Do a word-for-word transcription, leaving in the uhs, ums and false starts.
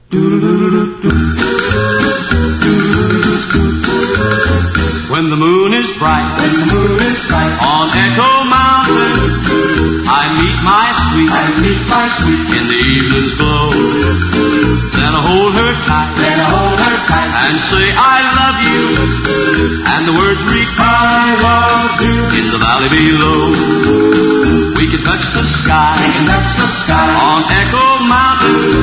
When the moon is bright, when the moon is bright, on Echo Mountain, I meet my sweet, I meet my sweet, in the evening's glow. Then I hold her tight, then I hold her tight, and say I love you, and the words reach I love you, in the valley below. We can touch the sky, we can touch the sky, on Echo Mountain,